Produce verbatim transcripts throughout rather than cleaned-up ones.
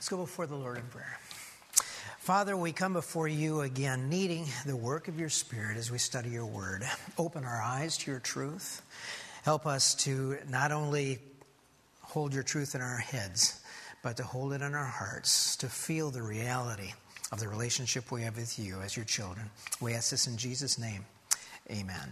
Let's go before the Lord in prayer. Father, we come before you again, needing the work of your Spirit as we study your word. Open our eyes to your truth. Help us to not only hold your truth in our heads, but to hold it in our hearts, to feel the reality of the relationship we have with you as your children. We ask this in Jesus' name. Amen.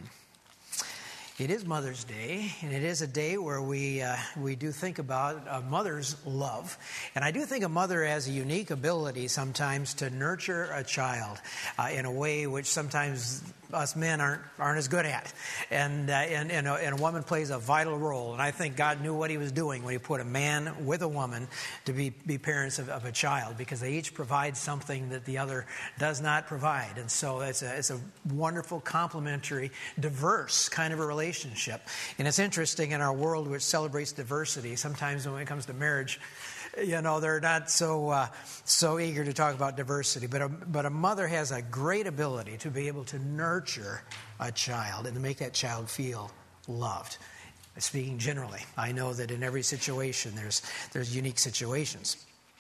It is Mother's Day, and it is a day where we uh, we do think about a mother's love. And I do think a mother has a unique ability sometimes to nurture a child uh, in a way which sometimes us men aren't aren't as good at. And, uh, and, and, a, and a woman plays a vital role. And I think God knew what he was doing when he put a man with a woman to be, be parents of, of a child, because they each provide something that the other does not provide. And so it's a, it's a wonderful, complementary, diverse kind of a relationship. Relationship. And it's interesting in our world which celebrates diversity, sometimes when it comes to marriage, you know, they're not so uh, so eager to talk about diversity. But a, but a mother has a great ability to be able to nurture a child and to make that child feel loved. Speaking generally, I know that in every situation there's there's unique situations.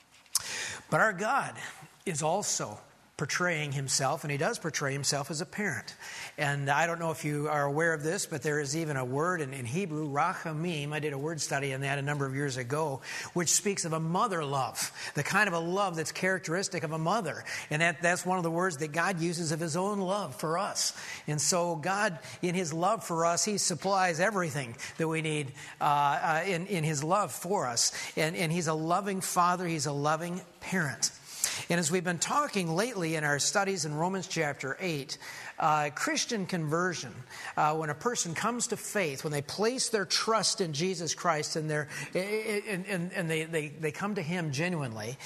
But our God is also portraying himself, and he does portray himself as a parent. And I don't know if you are aware of this, but there is even a word in, in Hebrew, rachamim. I did a word study on that a number of years ago, which speaks of a mother love, the kind of a love that's characteristic of a mother. And that, that's one of the words that God uses of his own love for us. And so God, in his love for us, he supplies everything that we need uh, uh, in, in his love for us. And, and he's a loving father. He's a loving parent. And as we've been talking lately in our studies in Romans chapter eight, uh, Christian conversion, uh, when a person comes to faith, when they place their trust in Jesus Christ and, they're, and, and, and they, they, they come to him genuinely,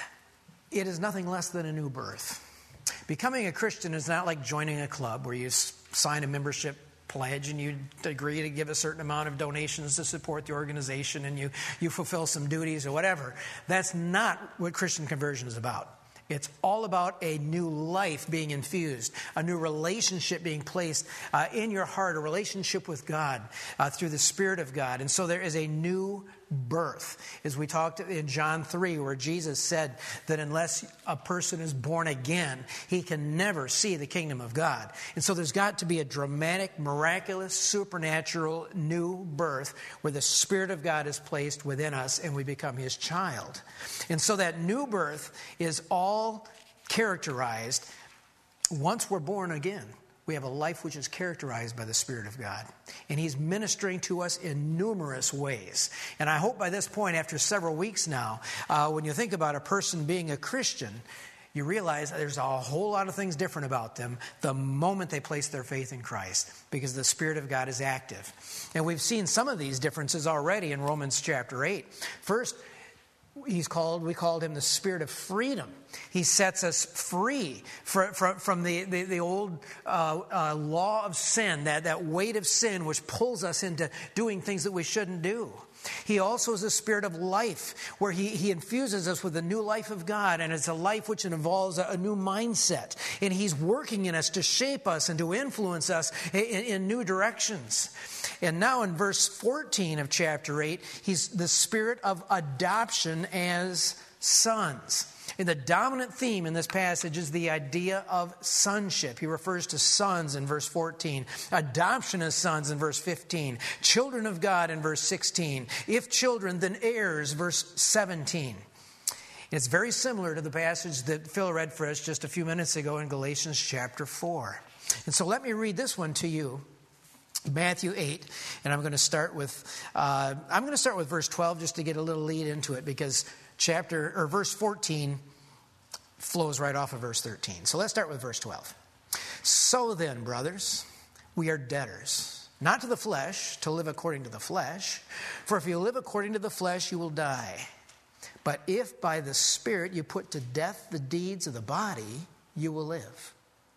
it is nothing less than a new birth. Becoming a Christian is not like joining a club where you sign a membership pledge and you agree to give a certain amount of donations to support the organization and you, you fulfill some duties or whatever. That's not what Christian conversion is about. It's all about a new life being infused, a new relationship being placed uh, in your heart, a relationship with God uh, through the Spirit of God. And so there is a new birth. As we talked in John three, where Jesus said that unless a person is born again, he can never see the kingdom of God. And so there's got to be a dramatic, miraculous, supernatural new birth where the Spirit of God is placed within us and we become his child. And so that new birth is all characterized, once we're born again, we have a life which is characterized by the Spirit of God. And he's ministering to us in numerous ways. And I hope by this point, after several weeks now, uh, when you think about a person being a Christian, you realize there's a whole lot of things different about them the moment they place their faith in Christ, because the Spirit of God is active. And we've seen some of these differences already in Romans chapter eight. First, He's called, we called him the Spirit of freedom. He sets us free from, from, from the, the, the old uh, uh, law of sin, that, that weight of sin which pulls us into doing things that we shouldn't do. He also is a spirit of life, where he, he infuses us with the new life of God, and it's a life which involves a, a new mindset. And he's working in us to shape us and to influence us in, in new directions. And now in verse fourteen of chapter eight, he's the spirit of adoption as sons. And the dominant theme in this passage is the idea of sonship. He refers to sons in verse fourteen, adoption as sons in verse fifteen, children of God in verse sixteen, if children, then heirs, verse seventeen. It's very similar to the passage that Phil read for us just a few minutes ago in Galatians chapter four. And so let me read this one to you. Matthew eight, and I'm going to start with uh, I'm going to start with verse twelve just to get a little lead into it, because chapter or verse fourteen flows right off of verse thirteen. So let's start with verse twelve. So then, brothers, we are debtors, not to the flesh, to live according to the flesh. For if you live according to the flesh, you will die. But if by the Spirit you put to death the deeds of the body, you will live.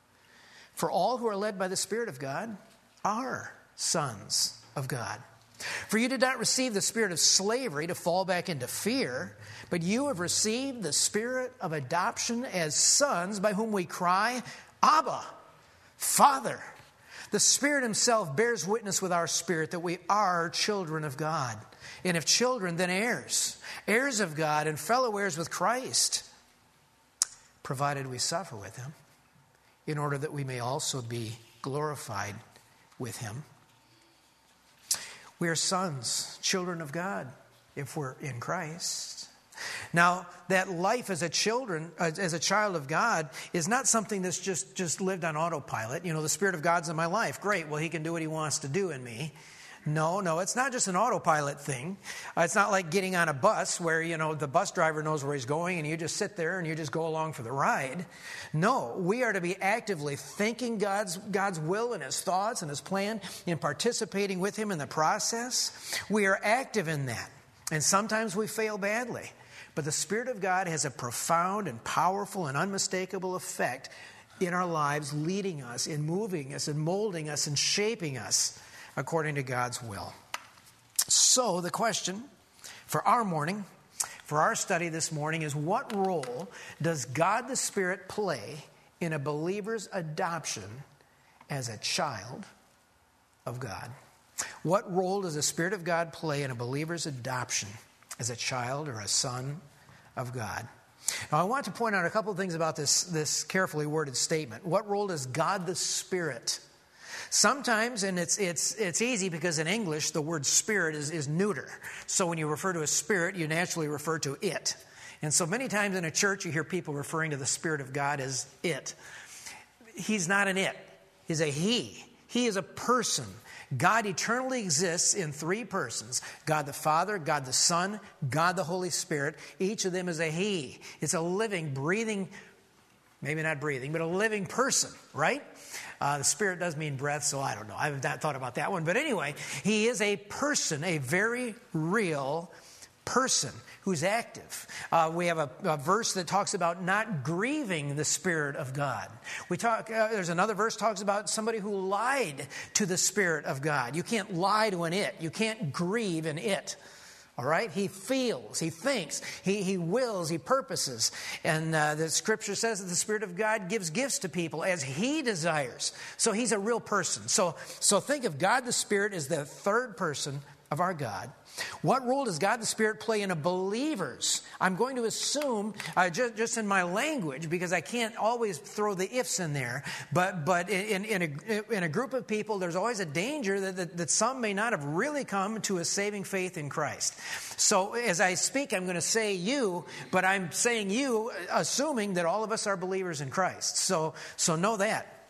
For all who are led by the Spirit of God are sons of God. For you did not receive the spirit of slavery to fall back into fear, but you have received the spirit of adoption as sons, by whom we cry, Abba, Father. The Spirit himself bears witness with our spirit that we are children of God. And if children, then heirs, heirs of God and fellow heirs with Christ, provided we suffer with him, in order that we may also be glorified with him. We are sons, children of God, if we're in Christ. Now, that life as a children, as a child of God, is not something that's just, just lived on autopilot. You know, the Spirit of God's in my life. Great, well, he can do what he wants to do in me. No, no, it's not just an autopilot thing. Uh, it's not like getting on a bus where, you know, the bus driver knows where he's going and you just sit there and you just go along for the ride. No, we are to be actively thinking God's, God's will and his thoughts and his plan and participating with him in the process. We are active in that. And sometimes we fail badly. But the Spirit of God has a profound and powerful and unmistakable effect in our lives, leading us and moving us and molding us and shaping us according to God's will. So the question for our morning, for our study this morning, is what role does God the Spirit play in a believer's adoption as a child of God? What role does the Spirit of God play in a believer's adoption as a child or a son of God? Now, I want to point out a couple of things about this, this carefully worded statement. What role does God the Spirit? Sometimes, and it's it's it's easy because in English the word spirit is, is neuter. So when you refer to a spirit, you naturally refer to it. And so many times in a church you hear people referring to the Spirit of God as it. He's not an it. He's a he. He is a person. God eternally exists in three persons. God the Father, God the Son, God the Holy Spirit. Each of them is a he. It's a living, breathing, maybe not breathing, but a living person, right? Uh, the Spirit does mean breath, so I don't know. I haven't thought about that one. But anyway, he is a person, a very real person who's active. Uh, we have a, a verse that talks about not grieving the Spirit of God. We talk. Uh, there's another verse that talks about somebody who lied to the Spirit of God. You can't lie to an it. You can't grieve an it. All right? He feels, he thinks, he, he wills, he purposes. And uh, the Scripture says that the Spirit of God gives gifts to people as he desires. So he's a real person. So, so think of God the Spirit as the third person of our God. What role does God the Spirit play in a believer's? I'm going to assume, uh, just, just in my language, because I can't always throw the ifs in there, but but in, in, a, in a group of people, there's always a danger that, that, that some may not have really come to a saving faith in Christ. So as I speak, I'm going to say you, but I'm saying you, assuming that all of us are believers in Christ. So, so know that.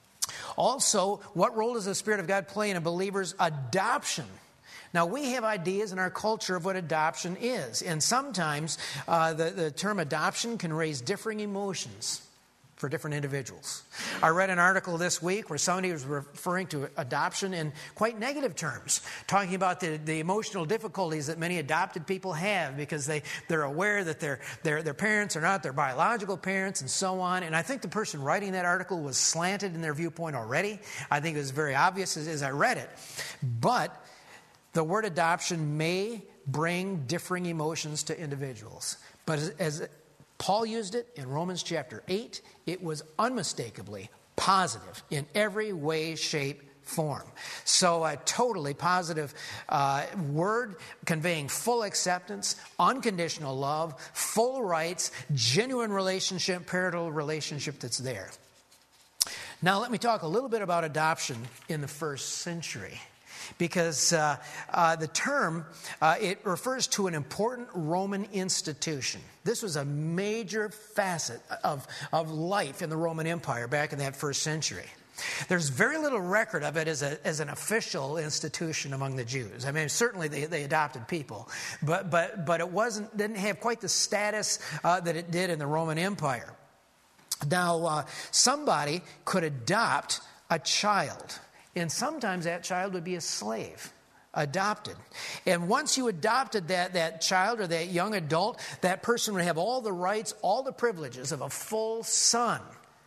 Also, what role does the Spirit of God play in a believer's adoption? Now, we have ideas in our culture of what adoption is, and sometimes uh, the, the term adoption can raise differing emotions for different individuals. I read an article this week where somebody was referring to adoption in quite negative terms, talking about the, the emotional difficulties that many adopted people have because they, they're aware that their, their, their parents are not their biological parents and so on. And I think the person writing that article was slanted in their viewpoint already. I think it was very obvious as, as I read it. But the word adoption may bring differing emotions to individuals. But as, as Paul used it in Romans chapter eight, it was unmistakably positive in every way, shape, form. So a totally positive uh, word conveying full acceptance, unconditional love, full rights, genuine relationship, parental relationship that's there. Now let me talk a little bit about adoption in the first century. Because uh, uh, the term, uh, it refers to an important Roman institution. This was a major facet of, of life in the Roman Empire back in that first century. There's very little record of it as, a, as an official institution among the Jews. I mean, certainly they, they adopted people, but, but, but it wasn't, didn't have quite the status uh, that it did in the Roman Empire. Now, uh, somebody could adopt a child. And sometimes that child would be a slave, adopted. And once you adopted that, that child or that young adult, that person would have all the rights, all the privileges of a full son.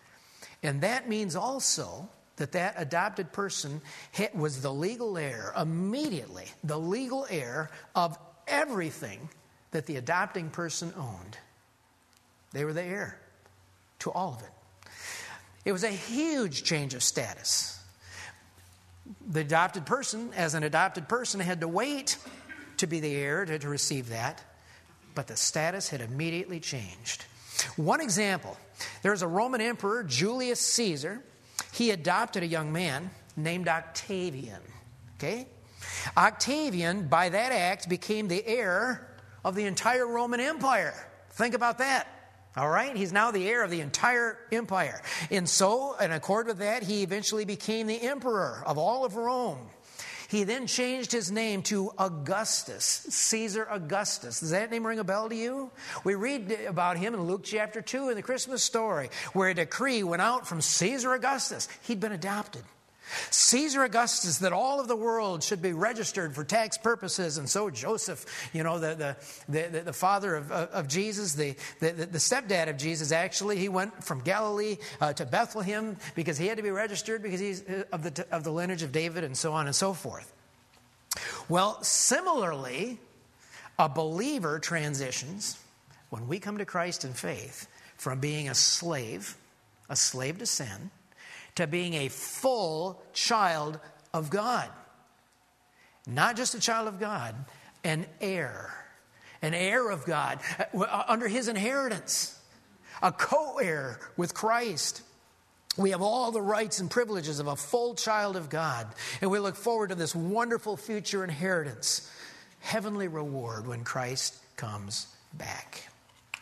And that means also that that adopted person was the legal heir, immediately, the legal heir of everything that the adopting person owned. They were the heir to all of it. It was a huge change of status. The adopted person, as an adopted person, had to wait to be the heir, to, to receive that, but the status had immediately changed. One example, there's a Roman emperor, Julius Caesar. He adopted a young man named Octavian. Okay? Octavian, by that act, became the heir of the entire Roman Empire. Think about that. All right? He's now the heir of the entire empire. And so, in accord with that, he eventually became the emperor of all of Rome. He then changed his name to Augustus, Caesar Augustus. Does that name ring a bell to you? We read about him in Luke chapter two in the Christmas story, where a decree went out from Caesar Augustus. He'd been adopted. Caesar Augustus, that all of the world should be registered for tax purposes. And so Joseph, you know, the the, the, the father of, of Jesus, the, the, the stepdad of Jesus, actually, he went from Galilee uh, to Bethlehem because he had to be registered because he's of the, of the lineage of David and so on and so forth. Well, similarly, a believer transitions when we come to Christ in faith from being a slave, a slave to sin, to being a full child of God. Not just a child of God, an heir. An heir of God under his inheritance. A co-heir with Christ. We have all the rights and privileges of a full child of God. And we look forward to this wonderful future inheritance. Heavenly reward when Christ comes back.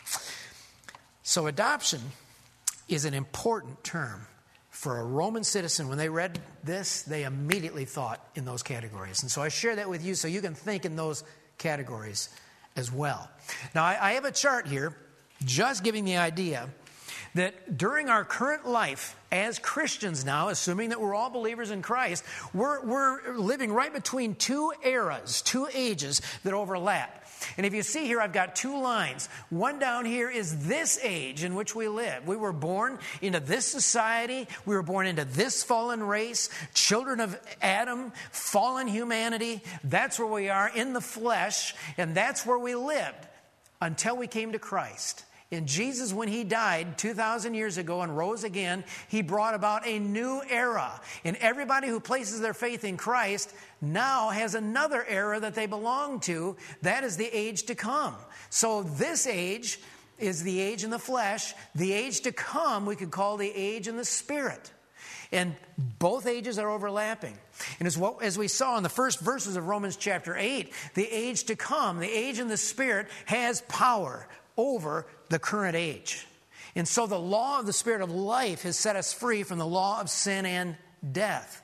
So adoption is an important term. For a Roman citizen, when they read this, they immediately thought in those categories. And so I share that with you so you can think in those categories as well. Now, I, I have a chart here just giving the idea that during our current life as Christians now, assuming that we're all believers in Christ, we're, we're living right between two eras, two ages that overlap. And if you see here, I've got two lines. One down here is this age in which we live. We were born into this society. We were born into this fallen race, children of Adam, fallen humanity. That's where we are in the flesh, and that's where we lived until we came to Christ. And Jesus, when he died two thousand years ago and rose again, he brought about a new era. And everybody who places their faith in Christ now has another era that they belong to. That is the age to come. So this age is the age in the flesh. The age to come we could call the age in the spirit. And both ages are overlapping. And as, what, as we saw in the first verses of Romans chapter eight, the age to come, the age in the spirit, has power over the current age. And so the law of the Spirit of life has set us free from the law of sin and death.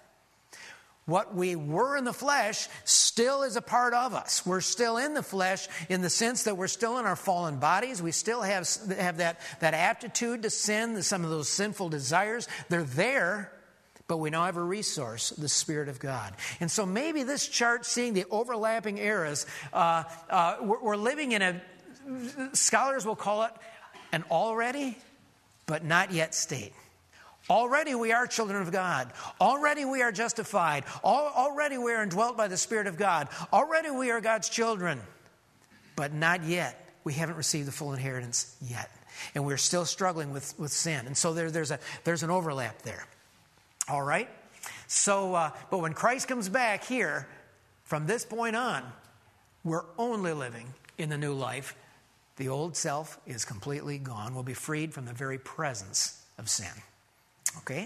What we were in the flesh still is a part of us. We're still in the flesh in the sense that we're still in our fallen bodies. We still have, have that, that aptitude to sin, some of those sinful desires. They're there, but we now have a resource, the Spirit of God. And so maybe this chart, seeing the overlapping eras, uh, uh, we're, we're living in a, scholars will call it an already, but not yet state. Already we are children of God. Already we are justified. Already we are indwelt by the Spirit of God. Already we are God's children. But not yet. We haven't received the full inheritance yet. And we're still struggling with, with sin. And so there, there's, a, there's an overlap there. All right? So, uh, but when Christ comes back here, from this point on, we're only living in the new life. The old self is completely gone. We'll be freed from the very presence of sin. Okay?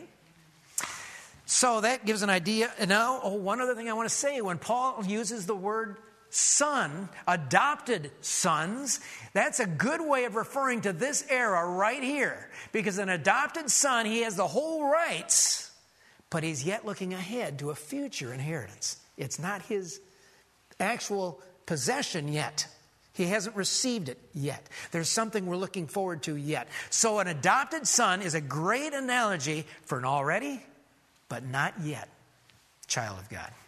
So that gives an idea. And now, oh, one other thing I want to say. When Paul uses the word son, adopted sons, that's a good way of referring to this era right here. Because an adopted son, he has the whole rights, but he's yet looking ahead to a future inheritance. It's not his actual possession yet. He hasn't received it yet. There's something we're looking forward to yet. So an adopted son is a great analogy for an already, but not yet, child of God.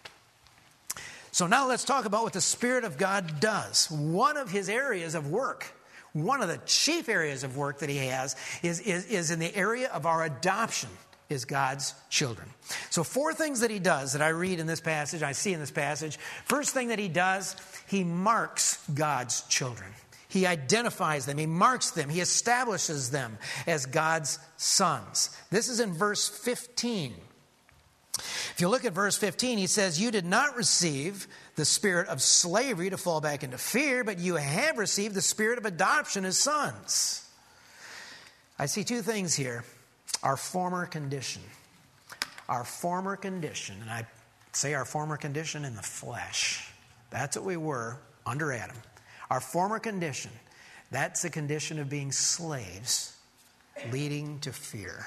So now let's talk about what the Spirit of God does. One of his areas of work, one of the chief areas of work that he has is, is, is in the area of our adoption as God's children. So four things that he does that I read in this passage, I see in this passage. First thing that he does, he marks God's children. He identifies them. He marks them. He establishes them as God's sons. This is in verse fifteen. If you look at verse fifteen, he says, "You did not receive the spirit of slavery to fall back into fear, but you have received the spirit of adoption as sons. I see two things here. Our former condition. Our former condition, and I say our former condition in the flesh. That's what we were under Adam. Our former condition, that's the condition of being slaves, leading to fear.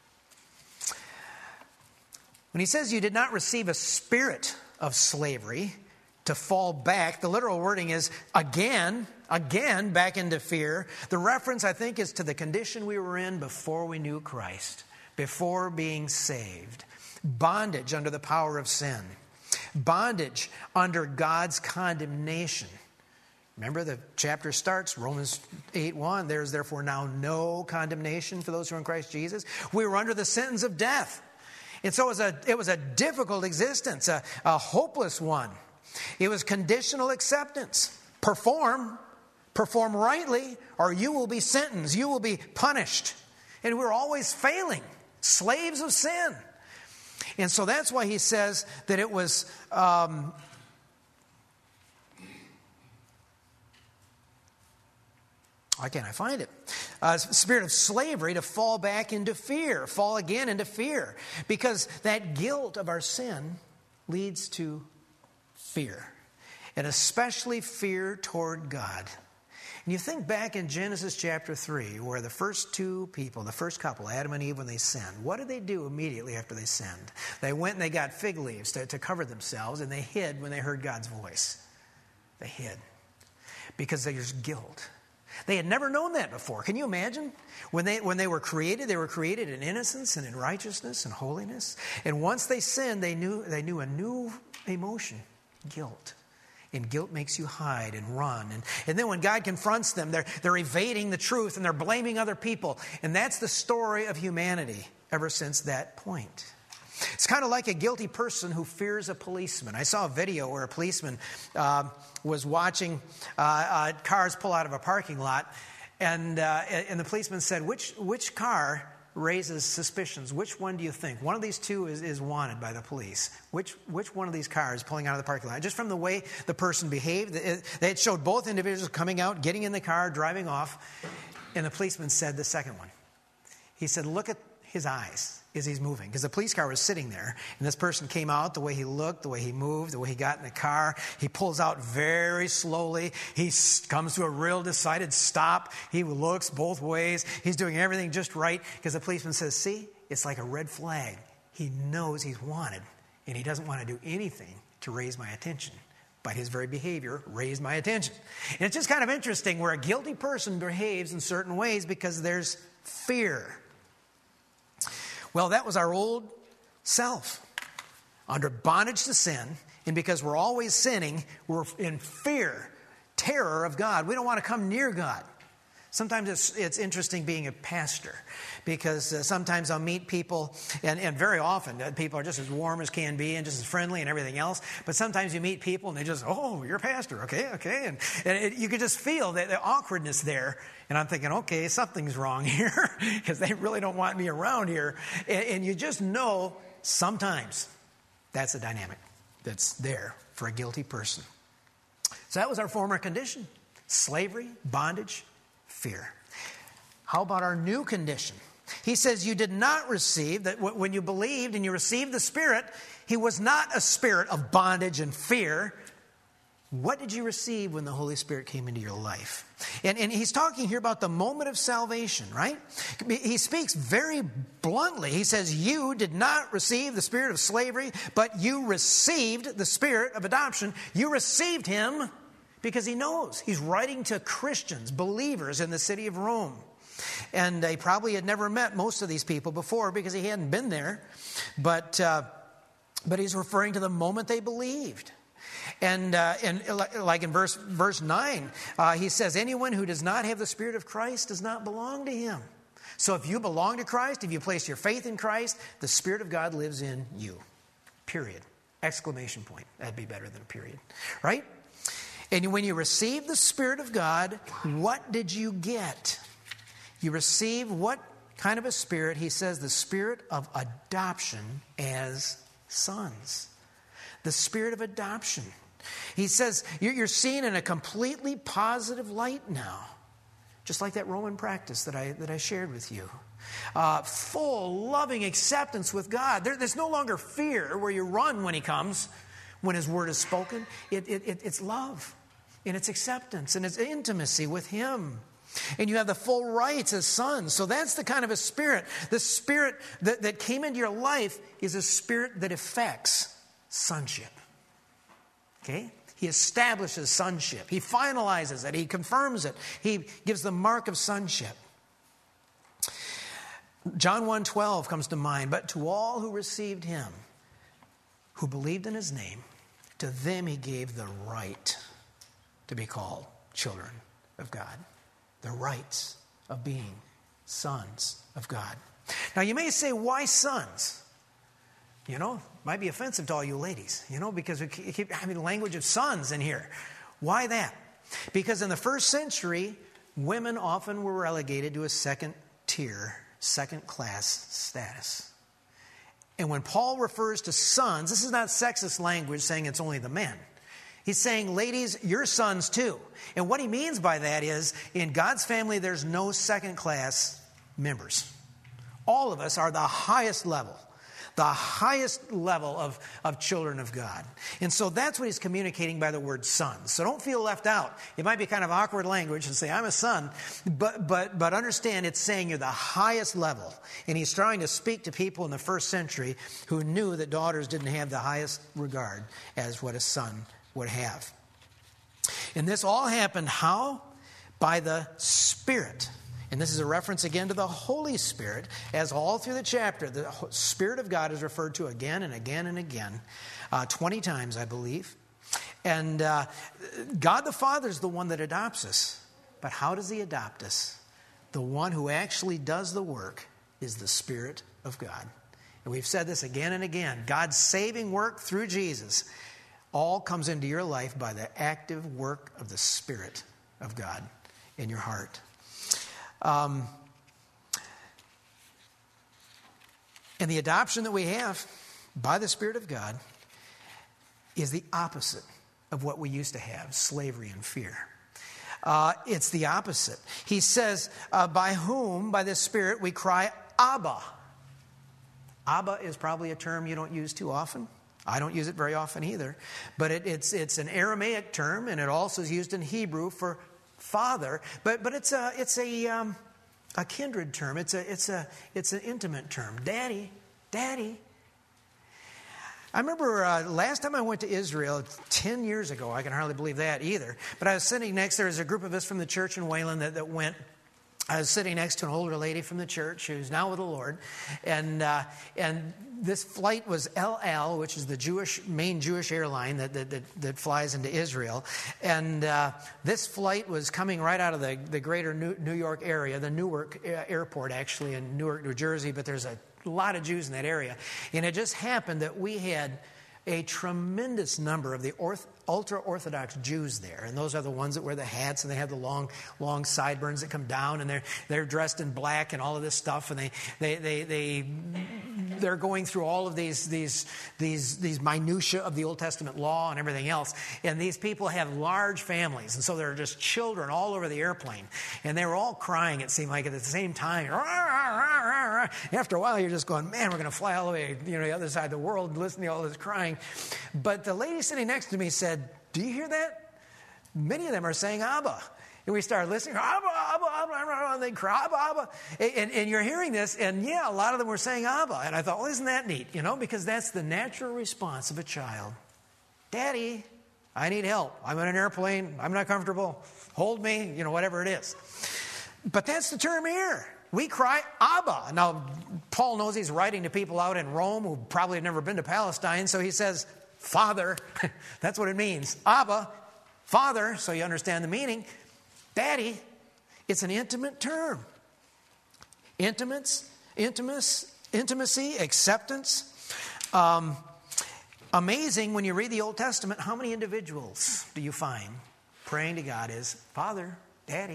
When he says you did not receive a spirit of slavery to fall back, the literal wording is again, again back into fear. The reference, I think, is to the condition we were in before we knew Christ, before being saved. Bondage under the power of sin. Bondage under God's condemnation. Remember, the chapter starts, Romans eight one, there is therefore now no condemnation for those who are in Christ Jesus. We were under the sentence of death. And so it was a, it was a difficult existence, a, a hopeless one. It was conditional acceptance. Perform, perform rightly, or you will be sentenced, you will be punished. And we're always failing, slaves of sin. And so that's why he says that it was... Um, Why can't I find it? Uh, spirit of slavery to fall back into fear, fall again into fear. Because that guilt of our sin leads to fear. And especially fear toward God. And you think back in Genesis chapter three, where the first two people, the first couple, Adam and Eve, when they sinned, what did they do immediately after they sinned? They went and they got fig leaves to, to cover themselves, and they hid when they heard God's voice. They hid. Because there's guilt. They had never known that before. Can you imagine? When they, when they were created, they were created in innocence and in righteousness and holiness. And once they sinned, they knew, they knew a new emotion, guilt. And guilt makes you hide and run. And, and then when God confronts them, they're, they're evading the truth and they're blaming other people. And that's the story of humanity ever since that point. It's kind of like a guilty person who fears a policeman. I saw a video where a policeman uh, was watching uh, uh, cars pull out of a parking lot, and uh, and the policeman said, which which car raises suspicions? Which one do you think? One of these two is, is wanted by the police. Which which one of these cars pulling out of the parking lot? Just from the way the person behaved, it, they showed both individuals coming out, getting in the car, driving off, and the policeman said the second one. He said, look at his eyes as he's moving. Because the police car was sitting there, and this person came out, the way he looked, the way he moved, the way he got in the car. He pulls out very slowly. He comes to a real decided stop. He looks both ways. He's doing everything just right, because the policeman says, see, it's like a red flag. He knows he's wanted, and he doesn't want to do anything to raise my attention. But his very behavior raised my attention. And it's just kind of interesting where a guilty person behaves in certain ways because there's fear. Well, that was our old self, under bondage to sin, and because we're always sinning, we're in fear, terror of God. We don't want to come near God. Sometimes it's it's interesting being a pastor, because uh, sometimes I'll meet people, and, and very often uh, people are just as warm as can be and just as friendly and everything else, but sometimes you meet people and they just, oh, you're a pastor, okay, okay, and, and it, you can just feel that the awkwardness there, and I'm thinking, okay, something's wrong here, because they really don't want me around here, and, and you just know sometimes that's the dynamic that's there for a guilty person. So that was our former condition: slavery, bondage, fear. How about our new condition? He says you did not receive, that when you believed and you received the Spirit, He was not a spirit of bondage and fear. What did you receive when the Holy Spirit came into your life? And, and he's talking here about the moment of salvation, right? He speaks very bluntly. He says, you did not receive the spirit of slavery, but you received the spirit of adoption. You received Him because He knows. He's writing to Christians, believers in the city of Rome. And he probably had never met most of these people before because he hadn't been there. But, uh, but he's referring to the moment they believed. And, uh, and like in verse, verse nine, uh, he says, anyone who does not have the Spirit of Christ does not belong to Him. So if you belong to Christ, if you place your faith in Christ, the Spirit of God lives in you. Period. Exclamation point. That'd be better than a period. Right? And when you receive the Spirit of God, what did you get? You receive what kind of a spirit? He says the spirit of adoption as sons. The spirit of adoption. He says you're seen in a completely positive light now. Just like that Roman practice that I, that I shared with you. Uh, full, loving acceptance with God. There, there's no longer fear where you run when he comes, when his word is spoken. It, it, it, it's love, and it's acceptance, and it's intimacy with him. And you have the full rights as sons. So that's the kind of a spirit. The spirit that, that came into your life is a spirit that affects sonship. Okay? He establishes sonship. He finalizes it. He confirms it. He gives the mark of sonship. John one twelve comes to mind. But to all who received him, who believed in his name, to them he gave the right to be called children of God. The rights of being sons of God. Now you may say, why sons? You know, might be offensive to all you ladies, you know, because we keep having the language of sons in here. Why that? Because in the first century, women often were relegated to a second tier, second class status. And when Paul refers to sons, this is not sexist language saying it's only the men. He's saying, ladies, you're sons too. And what he means by that is, in God's family, there's no second class members. All of us are the highest level. The highest level of, of children of God. And so that's what he's communicating by the word sons. So don't feel left out. It might be kind of awkward language and say, I'm a son. But, but, but understand it's saying you're the highest level. And he's trying to speak to people in the first century who knew that daughters didn't have the highest regard as what a son would have. And this all happened how? By the Spirit. And this is a reference again to the Holy Spirit, as all through the chapter, the Spirit of God is referred to again and again and again, uh, twenty times, I believe. And uh, God the Father is the one that adopts us. But how does he adopt us? The one who actually does the work is the Spirit of God. And we've said this again and again. God's saving work through Jesus all comes into your life by the active work of the Spirit of God in your heart. Um, and the adoption that we have by the Spirit of God is the opposite of what we used to have, slavery and fear. Uh, it's the opposite. He says, uh, by whom, by the Spirit, we cry, Abba. Abba is probably a term you don't use too often. I don't use it very often either. But it, it's, it's an Aramaic term, and it also is used in Hebrew for Father, but but it's a it's a um, a kindred term. It's a it's a it's an intimate term. Daddy, Daddy. I remember uh, last time I went to Israel ten years ago. I can hardly believe that either. But I was sitting next. There was a group of us from the church in Wayland that, that went. I was sitting next to an older lady from the church who's now with the Lord, and uh, and this flight was El Al, which is the Jewish main Jewish airline that that, that, that flies into Israel, and uh, this flight was coming right out of the, the greater New, New York area, the Newark airport actually in Newark, New Jersey, but there's a lot of Jews in that area, and it just happened that we had a tremendous number of the orth- ultra-Orthodox Jews there. And those are the ones that wear the hats, and they have the long, long sideburns that come down, and they're they're dressed in black and all of this stuff, and they they they, they they're going through all of these these these these minutiae of the Old Testament law and everything else. And these people have large families, and so there are just children all over the airplane, and they were all crying. It seemed like at the same time. After a while, you're just going, man, we're going to fly all the way, you know, the other side of the world and listen to all this crying. But the lady sitting next to me said, do you hear that? Many of them are saying Abba. And we started listening, Abba, Abba, Abba, Abba, and they cry, Abba, Abba. And, and you're hearing this, and yeah, a lot of them were saying Abba. And I thought, well, isn't that neat? You know, because that's the natural response of a child. Daddy, I need help. I'm in an airplane. I'm not comfortable. Hold me, you know, whatever it is. But that's the term here. We cry, Abba. Now, Paul knows he's writing to people out in Rome who probably have never been to Palestine, so he says, Father. That's what it means. Abba, Father, so you understand the meaning. Daddy, it's an intimate term. Intimates, intimacy, intimacy, acceptance. Um, amazing when you read the Old Testament, how many individuals do you find praying to God is, Father, Daddy?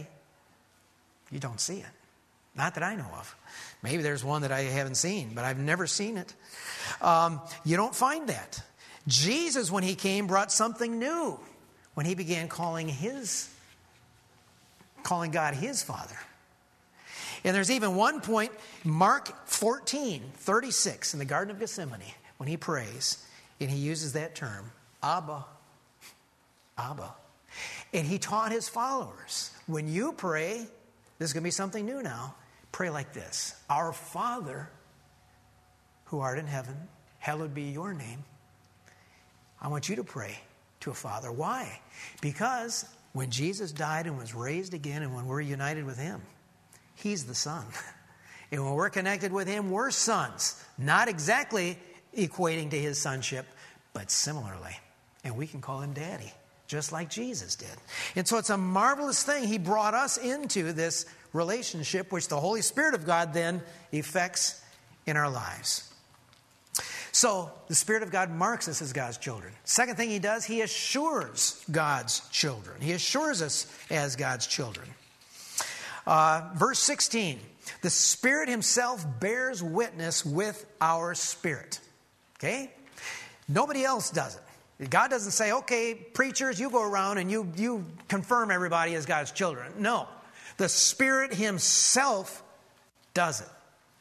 You don't see it. Not that I know of. Maybe there's one that I haven't seen, but I've never seen it. Um, you don't find that. Jesus, when he came, brought something new when he began calling his, calling God his Father. And there's even one point, Mark fourteen, thirty-six, in the Garden of Gethsemane, when he prays, and he uses that term, Abba, Abba. And he taught his followers, when you pray, this is going to be something new now, pray like this: Our Father, who art in heaven, hallowed be your name. I want you to pray to a Father. Why? Because when Jesus died and was raised again, and when we're united with him, he's the Son. And when we're connected with him, we're sons. Not exactly equating to his sonship, but similarly. And we can call him Daddy, just like Jesus did. And so it's a marvelous thing. He brought us into this relationship, which the Holy Spirit of God then effects in our lives. So the Spirit of God marks us as God's children. Second thing he does, he assures God's children. He assures us as God's children. Uh, verse sixteen, the Spirit himself bears witness with our spirit. Okay? Nobody else does it. God doesn't say, okay, preachers, you go around and you, you confirm everybody as God's children. No. The Spirit himself does it.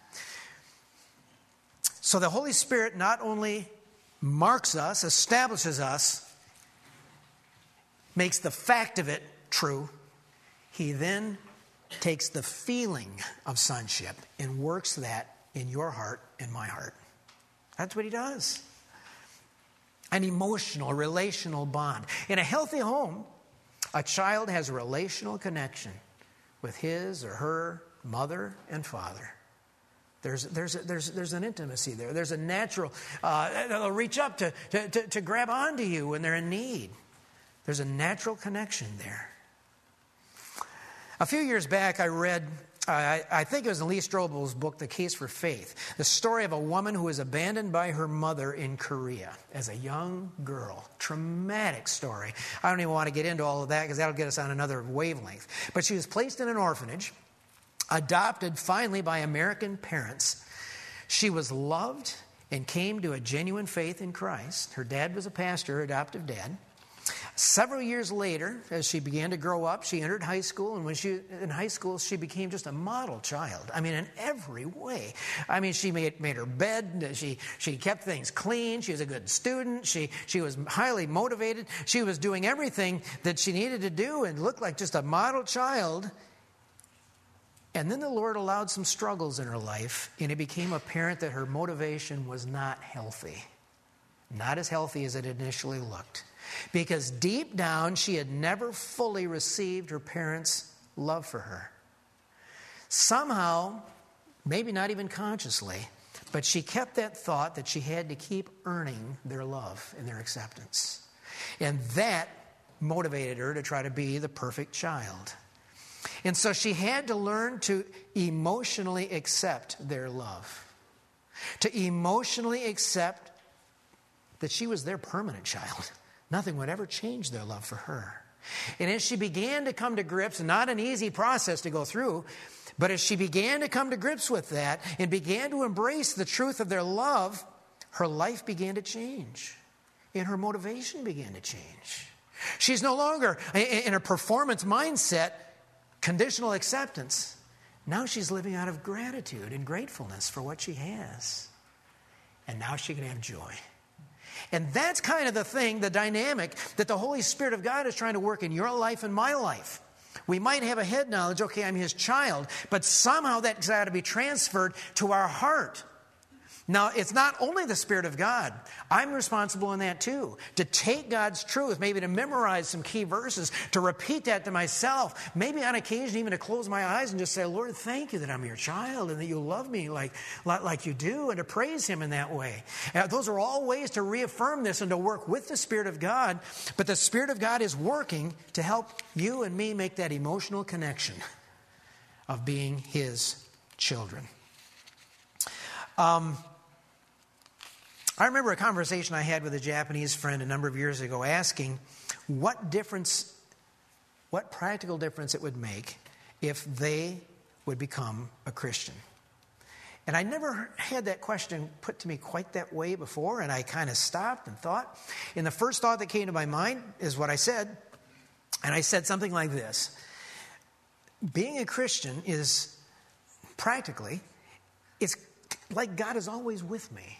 So the Holy Spirit not only marks us, establishes us, makes the fact of it true, he then takes the feeling of sonship and works that in your heart and my heart. That's what he does. An emotional, relational bond. In a healthy home, a child has a relational connection with his or her mother and father. There's, there's, there's, there's an intimacy there. There's a natural, uh, they'll reach up to, to, to, to grab onto you when they're in need. There's a natural connection there. A few years back, I read, uh, I, I think it was in Lee Strobel's book, The Case for Faith, the story of a woman who was abandoned by her mother in Korea as a young girl. Traumatic story. I don't even want to get into all of that because that'll get us on another wavelength. But she was placed in an orphanage, adopted finally by American parents. She was loved and came to a genuine faith in Christ. Her dad was a pastor, her adoptive dad. Several years later, as she began to grow up, she entered high school, and when she in high school, she became just a model child. I mean, in every way. I mean, she made, made her bed, she she kept things clean, she was a good student, she, she was highly motivated, she was doing everything that she needed to do and looked like just a model child. And then the Lord allowed some struggles in her life, and it became apparent that her motivation was not healthy. Not as healthy as it initially looked. Because deep down, she had never fully received her parents' love for her. Somehow, maybe not even consciously, but she kept that thought that she had to keep earning their love and their acceptance. And that motivated her to try to be the perfect child. And so she had to learn to emotionally accept their love. To emotionally accept that she was their permanent child. Nothing would ever change their love for her. And as she began to come to grips, not an easy process to go through, but as she began to come to grips with that and began to embrace the truth of their love, her life began to change. And her motivation began to change. She's no longer in a performance mindset, conditional acceptance. Now she's living out of gratitude and gratefulness for what she has. And now she can have joy. And that's kind of the thing, the dynamic that the Holy Spirit of God is trying to work in your life and my life. We might have a head knowledge, okay, I'm his child, but somehow that's got to be transferred to our heart. Now, it's not only the Spirit of God. I'm responsible in that too. To take God's truth, maybe to memorize some key verses, to repeat that to myself, maybe on occasion even to close my eyes and just say, Lord, thank you that I'm your child and that you love me like, like, like you do, and to praise him in that way. Uh, those are all ways to reaffirm this and to work with the Spirit of God. But the Spirit of God is working to help you and me make that emotional connection of being his children. Um... I remember a conversation I had with a Japanese friend a number of years ago asking what difference, what practical difference it would make if they would become a Christian. And I never had that question put to me quite that way before, and I kind of stopped and thought. And the first thought that came to my mind is what I said, and I said something like this. Being a Christian is practically, it's like God is always with me.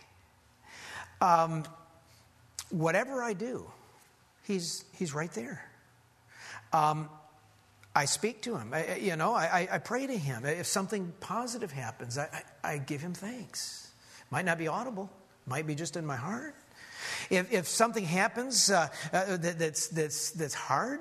Um, whatever I do, he's he's right there. Um, I speak to him. I, you know, I, I pray to him. If something positive happens, I, I, I give him thanks. Might not be audible. Might be just in my heart. If if something happens uh, uh, that, that's that's that's hard,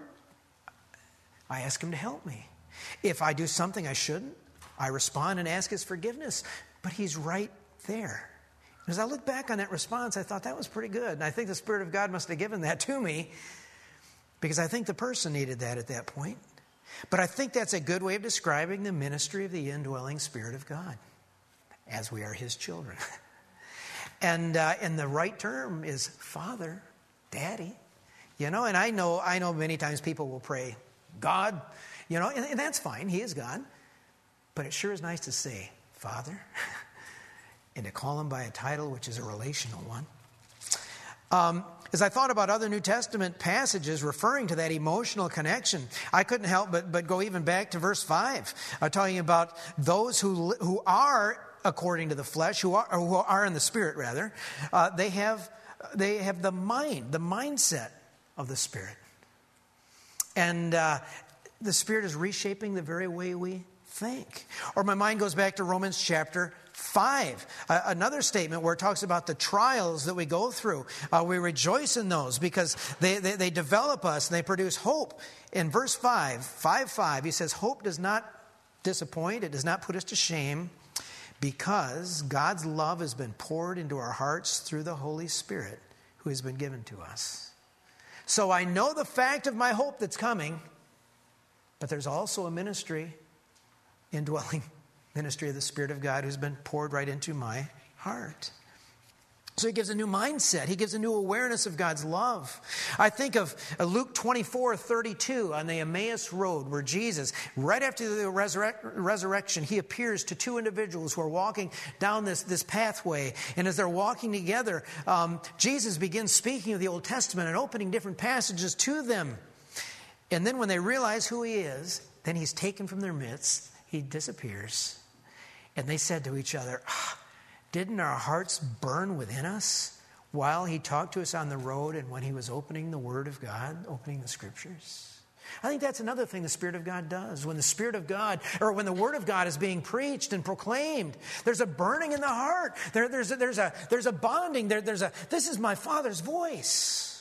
I ask him to help me. If I do something I shouldn't, I respond and ask his forgiveness. But he's right there. As I look back on that response, I thought that was pretty good. And I think the Spirit of God must have given that to me because I think the person needed that at that point. But I think that's a good way of describing the ministry of the indwelling Spirit of God as we are his children. and uh, and the right term is Father, Daddy. You know, and I know I know many times people will pray, God, you know, and, and that's fine. He is God. But it sure is nice to say, Father, and to call him by a title, which is a relational one. Um, as I thought about other New Testament passages referring to that emotional connection, I couldn't help but, but go even back to verse five, uh, talking about those who who are according to the flesh, who are, or who are in the Spirit, rather. Uh, they have they have the mind, the mindset of the Spirit. And uh, the Spirit is reshaping the very way we think. Or my mind goes back to Romans chapter five, uh, another statement where it talks about the trials that we go through. Uh, we rejoice in those because they, they, they develop us and they produce hope. In verse five, five five, he says, hope does not disappoint, it does not put us to shame, because God's love has been poured into our hearts through the Holy Spirit who has been given to us. So I know the fact of my hope that's coming, but there's also a ministry, indwelling ministry of the Spirit of God who's been poured right into my heart. So he gives a new mindset. He gives a new awareness of God's love. I think of Luke twenty-four thirty-two on the Emmaus Road where Jesus, right after the resurrect, resurrection, he appears to two individuals who are walking down this, this pathway. And as they're walking together, um, Jesus begins speaking of the Old Testament and opening different passages to them. And then when they realize who he is, then he's taken from their midst. He disappears. And they said to each other, ah, didn't our hearts burn within us while he talked to us on the road and when he was opening the Word of God, opening the Scriptures? I think that's another thing the Spirit of God does. When the Spirit of God, or when the Word of God is being preached and proclaimed, there's a burning in the heart. There, there's, a, there's, a, there's a bonding. There, there's a, this is my Father's voice.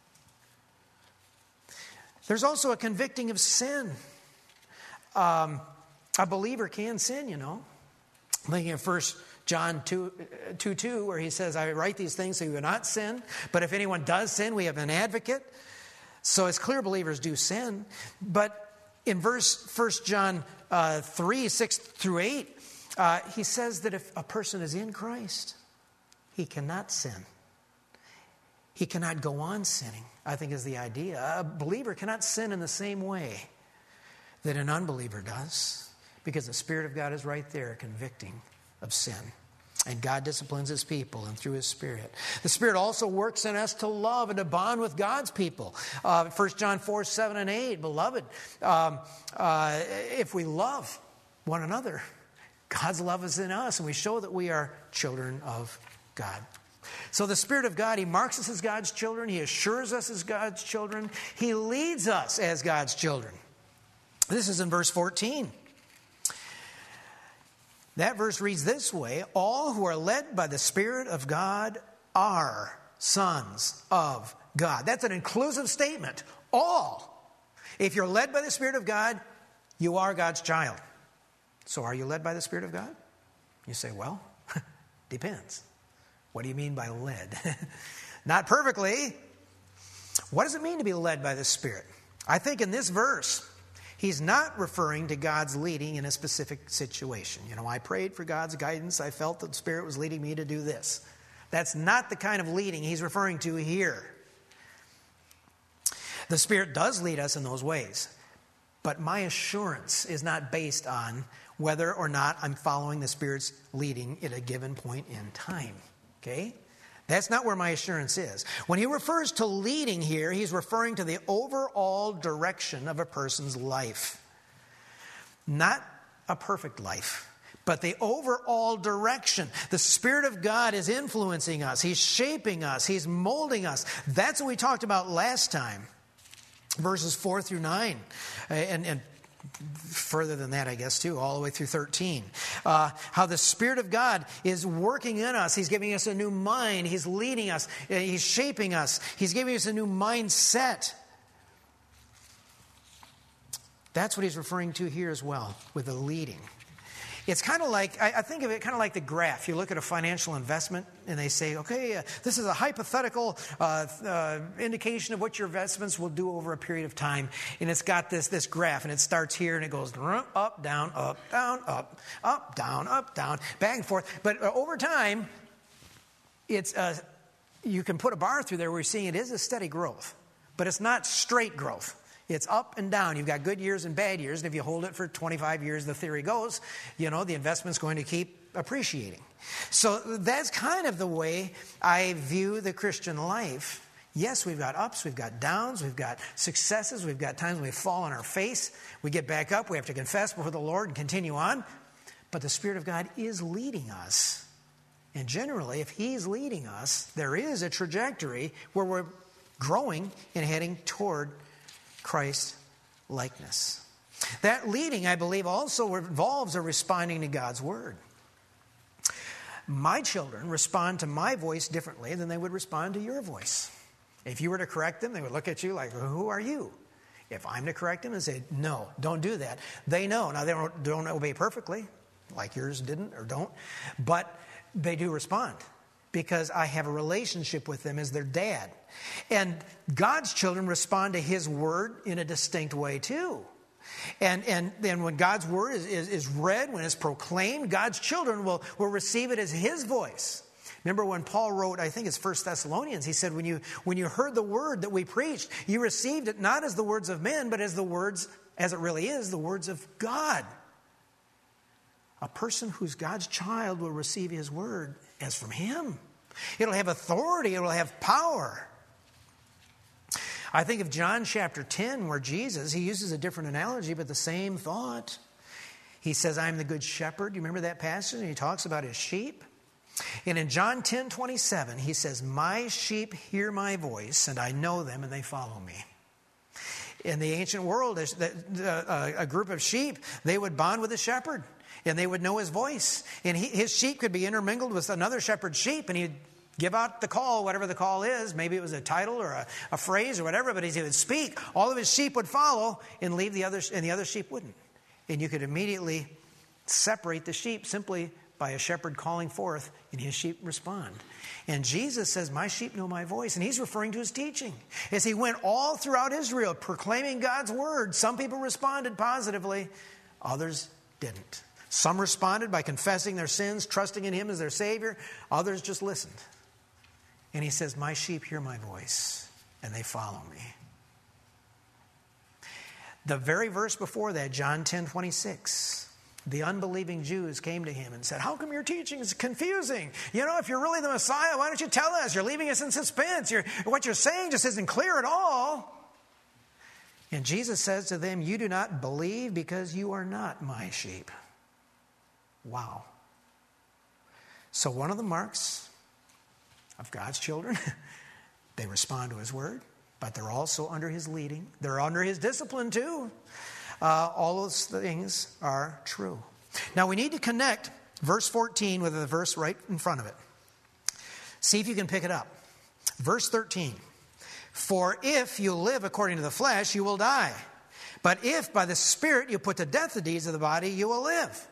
There's also a convicting of sin. Um, a believer can sin, you know. I'm thinking of First John two, two, two, where he says, I write these things so you will not sin. But if anyone does sin, we have an advocate. So it's clear believers do sin. But in verse First John uh, three, six through eight, uh, he says that if a person is in Christ, he cannot sin. He cannot go on sinning, I think is the idea. A believer cannot sin in the same way that an unbeliever does, because the Spirit of God is right there convicting of sin. And God disciplines his people and through his Spirit. The Spirit also works in us to love and to bond with God's people. Uh, First John four, seven and eight, beloved, um, uh, if we love one another, God's love is in us, and we show that we are children of God. So the Spirit of God, he marks us as God's children. He assures us as God's children. He leads us as God's children. This is in verse fourteen. That verse reads this way: all who are led by the Spirit of God are sons of God. That's an inclusive statement. All. If you're led by the Spirit of God, you are God's child. So are you led by the Spirit of God? You say, well, depends. What do you mean by led? Not perfectly. What does it mean to be led by the Spirit? I think in this verse, he's not referring to God's leading in a specific situation. You know, I prayed for God's guidance. I felt that the Spirit was leading me to do this. That's not the kind of leading he's referring to here. The Spirit does lead us in those ways. But my assurance is not based on whether or not I'm following the Spirit's leading at a given point in time. Okay? That's not where my assurance is. When he refers to leading here, he's referring to the overall direction of a person's life. Not a perfect life, but the overall direction. The Spirit of God is influencing us. He's shaping us. He's molding us. That's what we talked about last time. Verses four through nine. And, and further than that, I guess, too, all the way through thirteen. Uh, how the Spirit of God is working in us. He's giving us a new mind. He's leading us. He's shaping us. He's giving us a new mindset. That's what he's referring to here as well, with the leading. It's kind of like, I think of it kind of like the graph. You look at a financial investment and they say, okay, uh, this is a hypothetical uh, uh, indication of what your investments will do over a period of time. And it's got this, this graph, and it starts here and it goes up, down, up, down, up, up, down, up, down, back and forth. But uh, over time, it's uh, you can put a bar through there where you're seeing it is a steady growth. But it's not straight growth. It's up and down. You've got good years and bad years. And if you hold it for twenty-five years, the theory goes, you know, the investment's going to keep appreciating. So that's kind of the way I view the Christian life. Yes, we've got ups, we've got downs, we've got successes, we've got times when we fall on our face. We get back up, we have to confess before the Lord and continue on. But the Spirit of God is leading us. And generally, if He's leading us, there is a trajectory where we're growing and heading toward Christ likeness. That leading, I believe, also involves a responding to God's word. My children respond to my voice differently than they would respond to your voice. If you were to correct them, they would look at you like, who are you? If I'm to correct them and say, no, don't do that, they know. Now, they don't, don't obey perfectly, like yours didn't or don't, but they do respond, because I have a relationship with them as their dad. And God's children respond to His word in a distinct way too. And and then when God's word is, is, is read, when it's proclaimed, God's children will, will receive it as His voice. Remember when Paul wrote, I think it's First Thessalonians, he said, when you when you heard the word that we preached, you received it not as the words of men, but as the words, as it really is, the words of God. A person who's God's child will receive His word as from Him. It'll have authority. It'll have power. I think of John chapter ten, where Jesus, he uses a different analogy, but the same thought. He says, I am the good shepherd. You remember that passage? And he talks about his sheep. And in John ten twenty-seven, he says, my sheep hear my voice, and I know them, and they follow me. In the ancient world, a group of sheep, they would bond with a shepherd, and they would know his voice. And he, his sheep could be intermingled with another shepherd's sheep, and he'd give out the call, whatever the call is. Maybe it was a title or a, a phrase or whatever, but he would speak. All of his sheep would follow and leave the others, and the other sheep wouldn't. And you could immediately separate the sheep simply by a shepherd calling forth, and his sheep respond. And Jesus says, my sheep know my voice. And he's referring to his teaching. As he went all throughout Israel proclaiming God's word, some people responded positively, others didn't. Some responded by confessing their sins, trusting in him as their Savior. Others just listened. And he says, my sheep hear my voice, and they follow me. The very verse before that, John ten twenty-six, the unbelieving Jews came to him and said, how come your teaching is confusing? You know, if you're really the Messiah, why don't you tell us? You're leaving us in suspense. You're, what you're saying just isn't clear at all. And Jesus says to them, you do not believe because you are not my sheep. Wow. So one of the marks of God's children, they respond to his word, but they're also under his leading. They're under his discipline too. Uh, all those things are true. Now we need to connect verse fourteen with the verse right in front of it. See if you can pick it up. Verse thirteen. For if you live according to the flesh, you will die. But if by the Spirit you put to death the deeds of the body, you will live.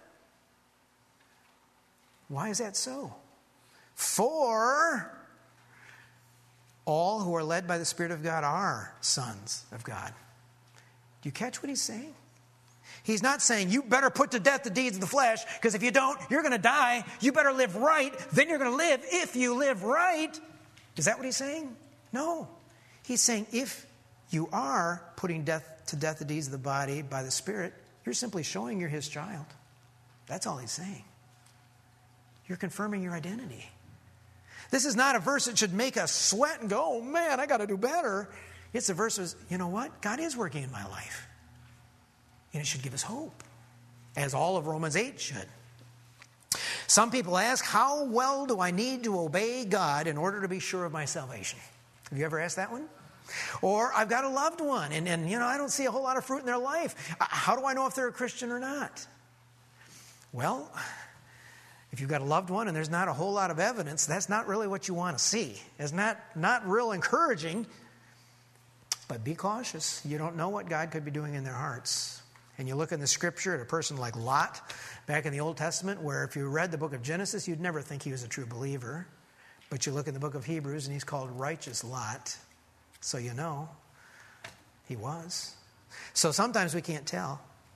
Why is that so? For all who are led by the Spirit of God are sons of God. Do you catch what he's saying? He's not saying you better put to death the deeds of the flesh, because if you don't, you're going to die. You better live right, then you're going to live if you live right. Is that what he's saying? No. He's saying if you are putting death to death the deeds of the body by the Spirit, you're simply showing you're his child. That's all he's saying. You're confirming your identity. This is not a verse that should make us sweat and go, oh man, I got to do better. It's a verse that says, you know what? God is working in my life. And it should give us hope, as all of Romans eight should. Some people ask, how well do I need to obey God in order to be sure of my salvation? Have you ever asked that one? Or I've got a loved one, and, and you know, I don't see a whole lot of fruit in their life. How do I know if they're a Christian or not? Well, if you've got a loved one and there's not a whole lot of evidence, that's not really what you want to see. It's not, not real encouraging, but be cautious. You don't know what God could be doing in their hearts. And you look in the scripture at a person like Lot back in the Old Testament, where if you read the book of Genesis, you'd never think he was a true believer. But you look in the book of Hebrews and he's called righteous Lot. So you know he was. So sometimes we can't tell.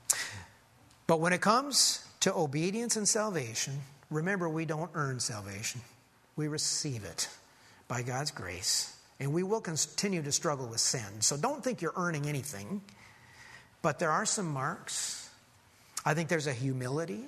But when it comes to obedience and salvation, remember, we don't earn salvation. We receive it by God's grace. And we will continue to struggle with sin. So don't think you're earning anything. But there are some marks. I think there's a humility,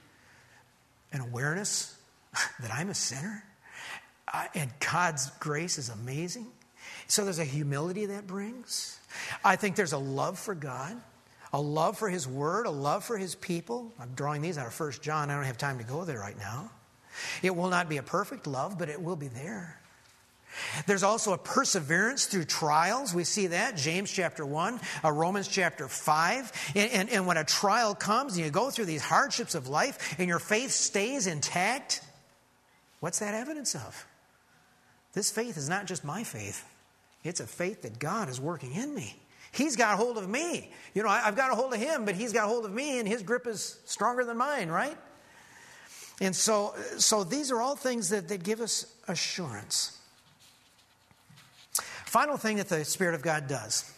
an awareness that I'm a sinner. Uh, and God's grace is amazing. So there's a humility that brings. I think there's a love for God, a love for his word, a love for his people. I'm drawing these out of First John. I don't have time to go there right now. It will not be a perfect love, but it will be there. There's also a perseverance through trials. We see that, James chapter one, uh, Romans chapter five. And, and, and when a trial comes and you go through these hardships of life and your faith stays intact, what's that evidence of? This faith is not just my faith. It's a faith that God is working in me. He's got a hold of me. You know, I've got a hold of him, but he's got a hold of me, and his grip is stronger than mine, right? And so, so these are all things that, that give us assurance. Final thing that the Spirit of God does,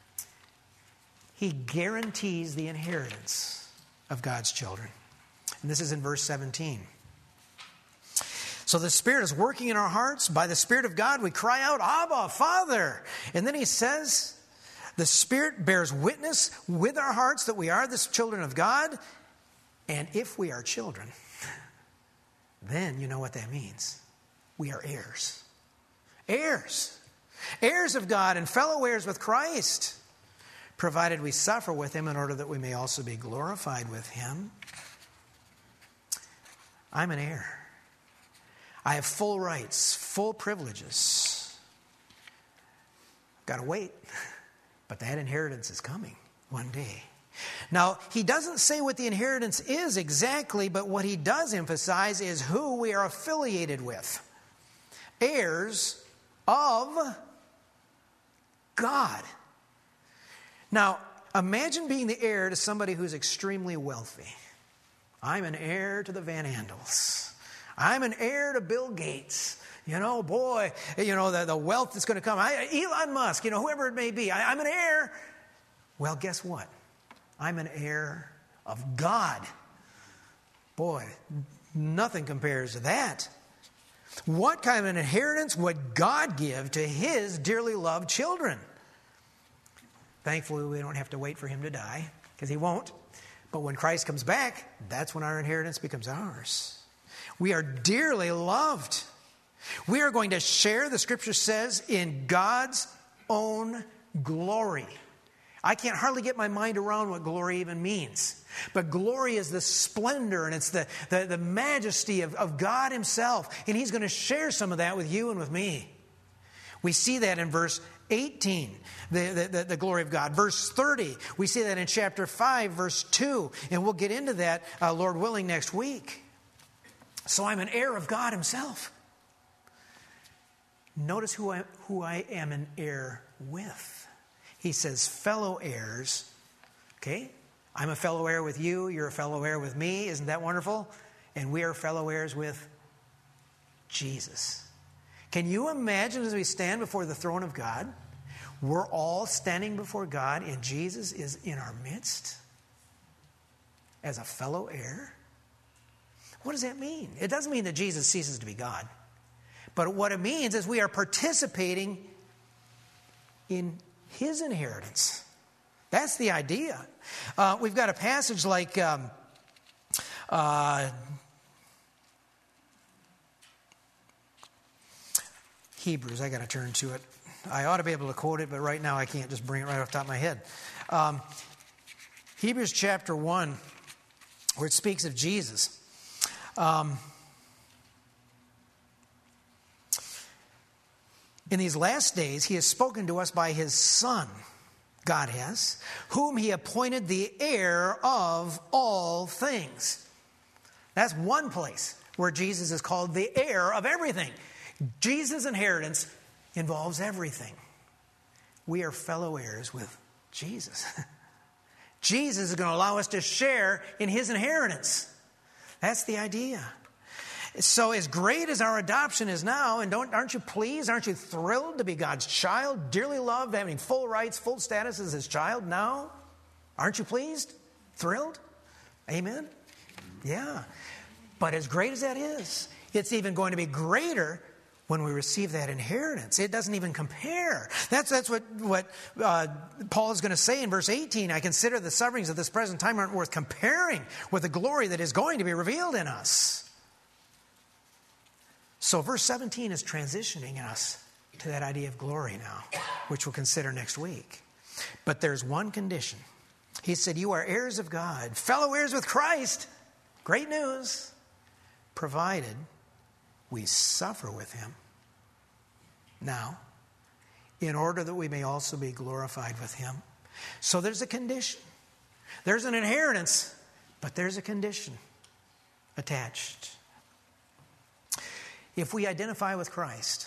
he guarantees the inheritance of God's children. And this is in verse seventeen. So the Spirit is working in our hearts. By the Spirit of God, we cry out, Abba, Father. And then he says, the Spirit bears witness with our hearts that we are the children of God. And if we are children, then you know what that means. We are heirs. Heirs. Heirs of God and fellow heirs with Christ, provided we suffer with him in order that we may also be glorified with him. I'm an heir. I have full rights, full privileges. Got to wait, but that inheritance is coming one day. Now, he doesn't say what the inheritance is exactly, but what he does emphasize is who we are affiliated with. Heirs of God. Now, imagine being the heir to somebody who's extremely wealthy. I'm an heir to the Van Andels. I'm an heir to Bill Gates. You know, boy, you know, the, the wealth that's going to come. I, Elon Musk, you know, whoever it may be. I, I'm an heir. Well, guess what? I'm an heir of God. Boy, nothing compares to that. What kind of an inheritance would God give to his dearly loved children? Thankfully, we don't have to wait for him to die, because he won't. But when Christ comes back, that's when our inheritance becomes ours. We are dearly loved. We are going to share, the scripture says, in God's own glory. I can't hardly get my mind around what glory even means. But glory is the splendor and it's the, the, the majesty of, of God himself. And he's going to share some of that with you and with me. We see that in verse eighteen, the, the, the glory of God. Verse thirty, we see that in chapter five, verse two. And we'll get into that, uh, Lord willing, next week. So I'm an heir of God himself. Notice who I, who I am an heir with. He says fellow heirs. Okay? I'm a fellow heir with you. You're a fellow heir with me. Isn't that wonderful? And we are fellow heirs with Jesus. Can you imagine as we stand before the throne of God, we're all standing before God and Jesus is in our midst as a fellow heir? What does that mean? It doesn't mean that Jesus ceases to be God. But what it means is we are participating in his inheritance. That's the idea. Uh, we've got a passage like um, Uh, Hebrews, I got to turn to it. I ought to be able to quote it, but right now I can't just bring it right off the top of my head. Um, Hebrews chapter one, where it speaks of Jesus. Um, in these last days, he has spoken to us by his Son, God has, whom he appointed the heir of all things. That's one place where Jesus is called the heir of everything. Jesus' inheritance involves everything. We are fellow heirs with Jesus. Jesus is going to allow us to share in his inheritance. That's the idea. So as great as our adoption is now, and don't, aren't you pleased, aren't you thrilled to be God's child, dearly loved, having full rights, full status as his child now? Aren't you pleased? Thrilled? Amen? Yeah. But as great as that is, it's even going to be greater when we receive that inheritance. It doesn't even compare. That's that's what, what uh, Paul is going to say in verse eighteen. I consider the sufferings of this present time aren't worth comparing with the glory that is going to be revealed in us. So verse seventeen is transitioning us to that idea of glory now, which we'll consider next week. But there's one condition. He said, you are heirs of God, fellow heirs with Christ. Great news. Provided we suffer with him now, in order that we may also be glorified with him. So there's a condition. There's an inheritance, but there's a condition attached. If we identify with Christ,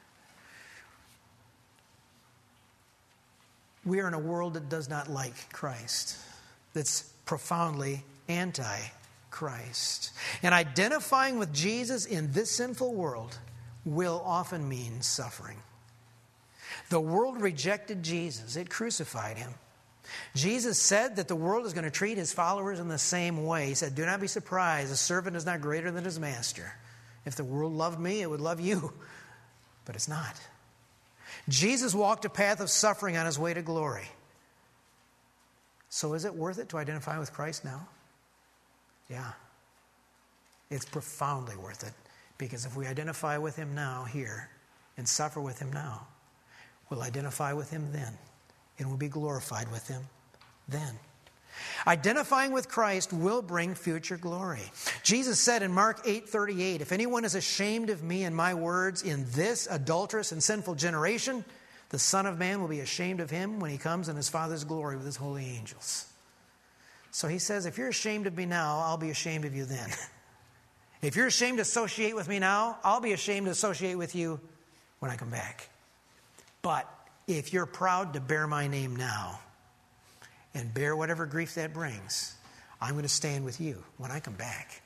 we are in a world that does not like Christ, that's profoundly anti-Christ. And identifying with Jesus in this sinful world will often mean suffering. The world rejected Jesus. It crucified him. Jesus said that the world is going to treat his followers in the same way. He said, do not be surprised. A servant is not greater than his master. If the world loved me, it would love you. But it's not. Jesus walked a path of suffering on his way to glory. So is it worth it to identify with Christ now? Yeah. It's profoundly worth it. Because if we identify with him now, here, and suffer with him now, we'll identify with him then. And we'll be glorified with him then. Identifying with Christ will bring future glory. Jesus said in Mark eight thirty-eight, if anyone is ashamed of me and my words in this adulterous and sinful generation, the Son of Man will be ashamed of him when he comes in his Father's glory with his holy angels. So he says, if you're ashamed of me now, I'll be ashamed of you then. If you're ashamed to associate with me now, I'll be ashamed to associate with you when I come back. But if you're proud to bear my name now and bear whatever grief that brings, I'm going to stand with you when I come back.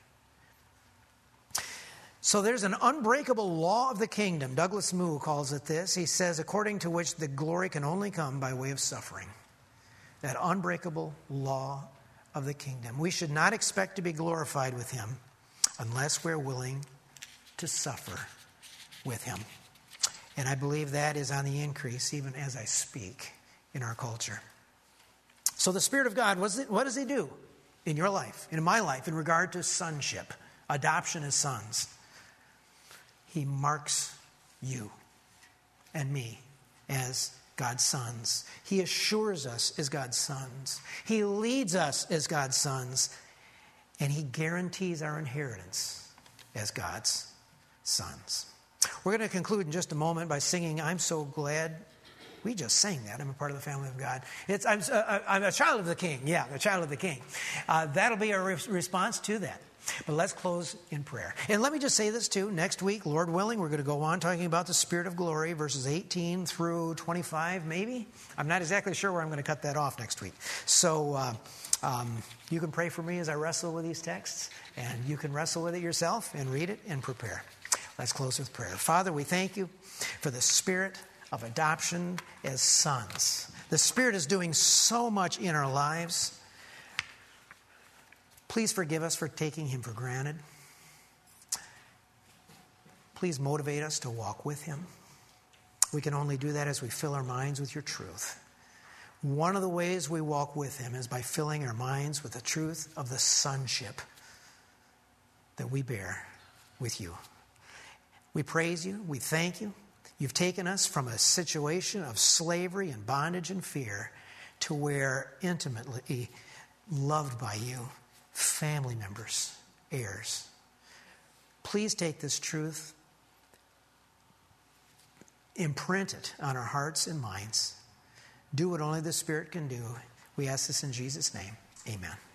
So there's an unbreakable law of the kingdom. Douglas Moo calls it this. He says, according to which the glory can only come by way of suffering. That unbreakable law of the kingdom. We should not expect to be glorified with him unless we're willing to suffer with him. And I believe that is on the increase even as I speak in our culture. So the Spirit of God, what does he do in your life, in my life, in regard to sonship, adoption as sons? He marks you and me as God's sons. He assures us as God's sons. He leads us as God's sons. And he guarantees our inheritance as God's sons. We're going to conclude in just a moment by singing, I'm So Glad. We just sang that. I'm a part of the family of God. It's, I'm, uh, I'm a child of the King. Yeah, a child of the King. Uh, that'll be our re- response to that. But let's close in prayer. And let me just say this too. Next week, Lord willing, we're going to go on talking about the Spirit of glory, verses eighteen through twenty-five, maybe. I'm not exactly sure where I'm going to cut that off next week. So uh, um, you can pray for me as I wrestle with these texts, and you can wrestle with it yourself and read it and prepare. Let's close with prayer. Father, we thank you for the Spirit of adoption as sons. The Spirit is doing so much in our lives. Please forgive us for taking him for granted. Please motivate us to walk with him. We can only do that as we fill our minds with your truth. One of the ways we walk with him is by filling our minds with the truth of the sonship that we bear with you. We praise you. We thank you. You've taken us from a situation of slavery and bondage and fear to where intimately loved by you, family members, heirs. Please take this truth, imprint it on our hearts and minds. Do what only the Spirit can do. We ask this in Jesus' name. Amen.